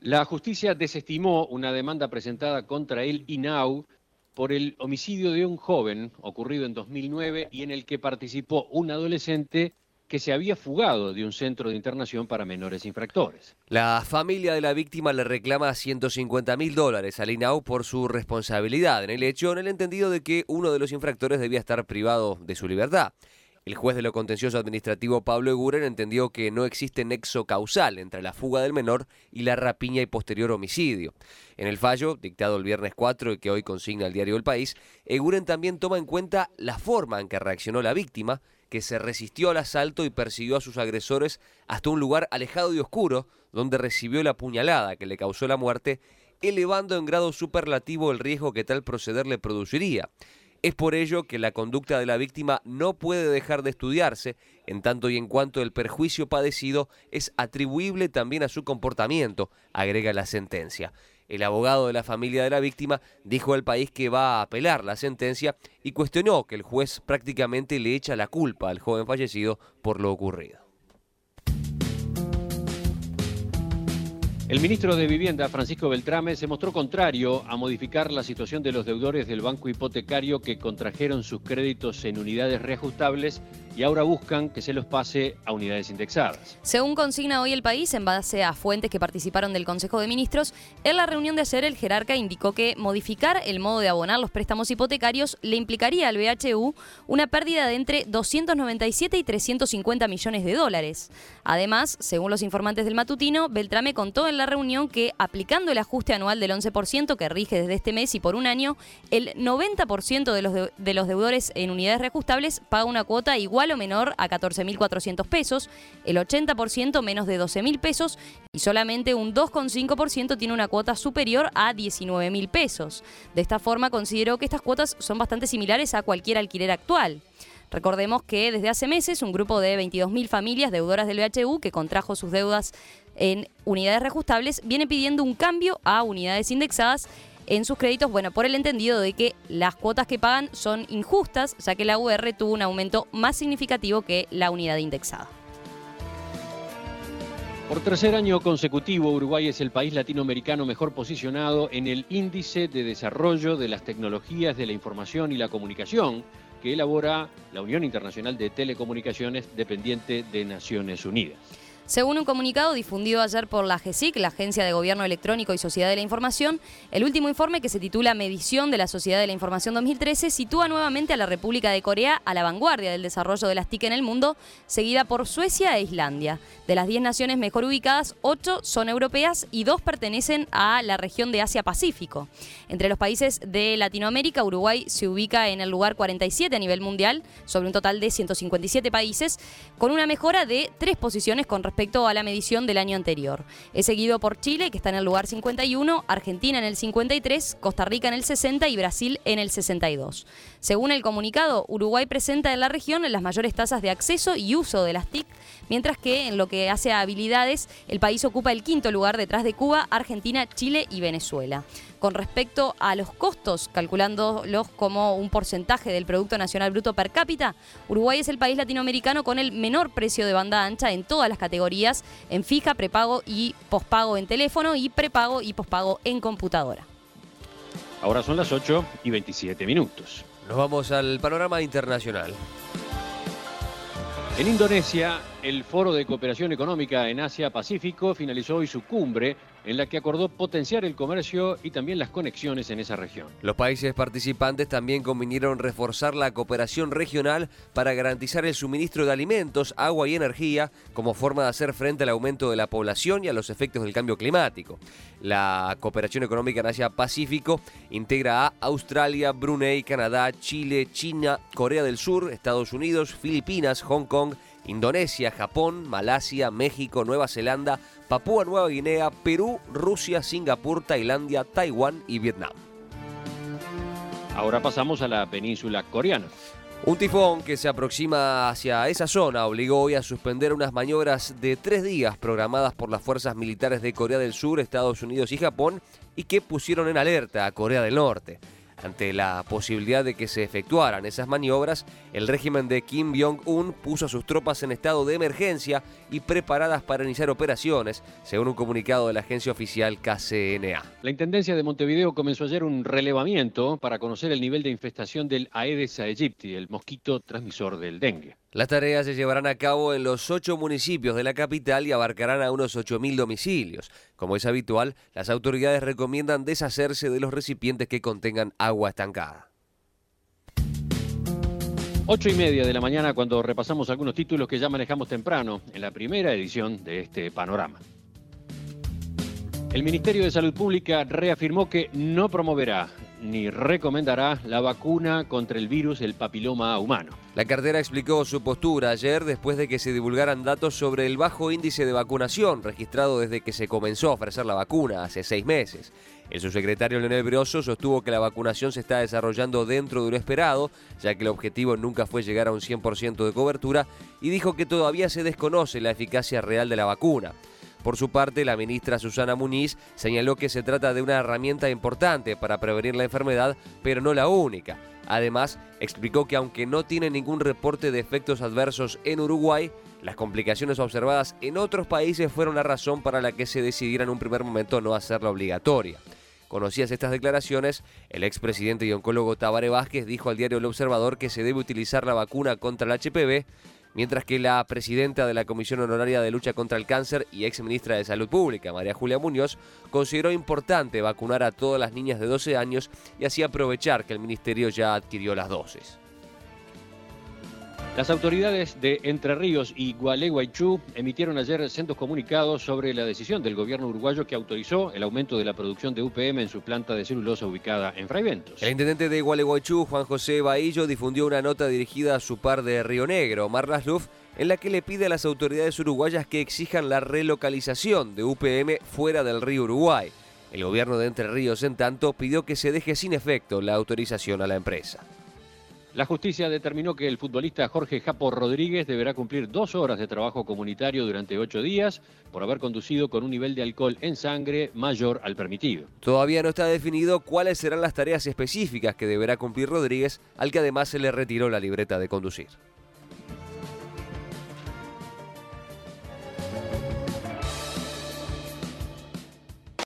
La justicia desestimó una demanda presentada contra el INAU por el homicidio de un joven ocurrido en 2009 y en el que participó un adolescente que se había fugado de un centro de internación para menores infractores. La familia de la víctima le reclama $150.000 al INAU por su responsabilidad en el hecho, en el entendido de que uno de los infractores debía estar privado de su libertad. El juez de lo contencioso administrativo Pablo Eguren entendió que no existe nexo causal entre la fuga del menor y la rapiña y posterior homicidio. En el fallo, dictado el viernes 4 y que hoy consigna el diario El País, Eguren también toma en cuenta la forma en que reaccionó la víctima, que se resistió al asalto y persiguió a sus agresores hasta un lugar alejado y oscuro, donde recibió la puñalada que le causó la muerte, elevando en grado superlativo el riesgo que tal proceder le produciría. Es por ello que la conducta de la víctima no puede dejar de estudiarse, en tanto y en cuanto el perjuicio padecido es atribuible también a su comportamiento, agrega la sentencia. El abogado de la familia de la víctima dijo al País que va a apelar la sentencia y cuestionó que el juez prácticamente le echa la culpa al joven fallecido por lo ocurrido. El ministro de Vivienda, Francisco Beltrame, se mostró contrario a modificar la situación de los deudores del banco hipotecario que contrajeron sus créditos en unidades reajustables y ahora buscan que se los pase a unidades indexadas. Según consigna hoy El País, en base a fuentes que participaron del Consejo de Ministros, en la reunión de ayer el jerarca indicó que modificar el modo de abonar los préstamos hipotecarios le implicaría al BHU una pérdida de entre 297 y 350 millones de dólares. Además, según los informantes del matutino, Beltrame contó en la reunión que, aplicando el ajuste anual del 11% que rige desde este mes y por un año, el 90% de los deudores en unidades reajustables paga una cuota igual o menor a 14.400 pesos, el 80% menos de 12.000 pesos y solamente un 2,5% tiene una cuota superior a 19.000 pesos. De esta forma, consideró que estas cuotas son bastante similares a cualquier alquiler actual. Recordemos que desde hace meses un grupo de 22.000 familias deudoras del BHU que contrajo sus deudas en unidades reajustables viene pidiendo un cambio a unidades indexadas en sus créditos, por el entendido de que las cuotas que pagan son injustas, ya que la UR tuvo un aumento más significativo que la unidad indexada. Por tercer año consecutivo, Uruguay es el país latinoamericano mejor posicionado en el Índice de Desarrollo de las Tecnologías de la Información y la Comunicación, que elabora la Unión Internacional de Telecomunicaciones, dependiente de Naciones Unidas. Según un comunicado difundido ayer por la GESIC, la Agencia de Gobierno Electrónico y Sociedad de la Información, el último informe, que se titula Medición de la Sociedad de la Información 2013, sitúa nuevamente a la República de Corea a la vanguardia del desarrollo de las TIC en el mundo, seguida por Suecia e Islandia. De las 10 naciones mejor ubicadas, 8 son europeas y 2 pertenecen a la región de Asia-Pacífico. Entre los países de Latinoamérica, Uruguay se ubica en el lugar 47 a nivel mundial, sobre un total de 157 países, con una mejora de 3 posiciones con respecto a la medición del año anterior. Es seguido por Chile, que está en el lugar 51, Argentina en el 53, Costa Rica en el 60 y Brasil en el 62. Según el comunicado, Uruguay presenta en la región las mayores tasas de acceso y uso de las TIC, mientras que en lo que hace a habilidades, el país ocupa el 5º lugar detrás de Cuba, Argentina, Chile y Venezuela. Con respecto a los costos, calculándolos como un porcentaje del Producto Nacional Bruto per cápita, Uruguay es el país latinoamericano con el menor precio de banda ancha en todas las categorías, en fija, prepago y pospago en teléfono y prepago y pospago en computadora. Ahora son las 8:27. Nos vamos al panorama internacional. En Indonesia, el Foro de Cooperación Económica en Asia-Pacífico finalizó hoy su cumbre, en la que acordó potenciar el comercio y también las conexiones en esa región. Los países participantes también convinieron reforzar la cooperación regional para garantizar el suministro de alimentos, agua y energía como forma de hacer frente al aumento de la población y a los efectos del cambio climático. La cooperación económica en Asia-Pacífico integra a Australia, Brunei, Canadá, Chile, China, Corea del Sur, Estados Unidos, Filipinas, Hong Kong, Indonesia, Japón, Malasia, México, Nueva Zelanda, Papúa Nueva Guinea, Perú, Rusia, Singapur, Tailandia, Taiwán y Vietnam. Ahora pasamos a la península coreana. Un tifón que se aproxima hacia esa zona obligó hoy a suspender unas maniobras de 3 días programadas por las fuerzas militares de Corea del Sur, Estados Unidos y Japón, y que pusieron en alerta a Corea del Norte. Ante la posibilidad de que se efectuaran esas maniobras, el régimen de Kim Jong-un puso a sus tropas en estado de emergencia y preparadas para iniciar operaciones, según un comunicado de la agencia oficial KCNA. La Intendencia de Montevideo comenzó ayer un relevamiento para conocer el nivel de infestación del Aedes aegypti, el mosquito transmisor del dengue. Las tareas se llevarán a cabo en los 8 municipios de la capital y abarcarán a unos 8.000 domicilios. Como es habitual, las autoridades recomiendan deshacerse de los recipientes que contengan agua estancada. 8:30 de la mañana cuando repasamos algunos títulos que ya manejamos temprano en la primera edición de este panorama. El Ministerio de Salud Pública reafirmó que no promoverá ni recomendará la vacuna contra el virus del papiloma humano. La cartera explicó su postura ayer después de que se divulgaran datos sobre el bajo índice de vacunación registrado desde que se comenzó a ofrecer la vacuna hace 6 meses. El subsecretario Leonel Brioso sostuvo que la vacunación se está desarrollando dentro de lo esperado, ya que el objetivo nunca fue llegar a un 100% de cobertura, y dijo que todavía se desconoce la eficacia real de la vacuna. Por su parte, la ministra Susana Muniz señaló que se trata de una herramienta importante para prevenir la enfermedad, pero no la única. Además, explicó que aunque no tiene ningún reporte de efectos adversos en Uruguay, las complicaciones observadas en otros países fueron la razón para la que se decidiera en un primer momento no hacerla obligatoria. Conocidas estas declaraciones, el expresidente y oncólogo Tabaré Vázquez dijo al diario El Observador que se debe utilizar la vacuna contra el HPV, mientras que la presidenta de la Comisión Honoraria de Lucha contra el Cáncer y exministra de Salud Pública, María Julia Muñoz, consideró importante vacunar a todas las niñas de 12 años y así aprovechar que el ministerio ya adquirió las dosis. Las autoridades de Entre Ríos y Gualeguaychú emitieron ayer sendos comunicados sobre la decisión del gobierno uruguayo que autorizó el aumento de la producción de UPM en su planta de celulosa ubicada en Fray Bentos. El intendente de Gualeguaychú, Juan José Bahillo, difundió una nota dirigida a su par de Río Negro, Omar Lasluf, en la que le pide a las autoridades uruguayas que exijan la relocalización de UPM fuera del río Uruguay. El gobierno de Entre Ríos, en tanto, pidió que se deje sin efecto la autorización a la empresa. La justicia determinó que el futbolista Jorge Japo Rodríguez deberá cumplir 2 horas de trabajo comunitario durante 8 días por haber conducido con un nivel de alcohol en sangre mayor al permitido. Todavía no está definido cuáles serán las tareas específicas que deberá cumplir Rodríguez, al que además se le retiró la libreta de conducir.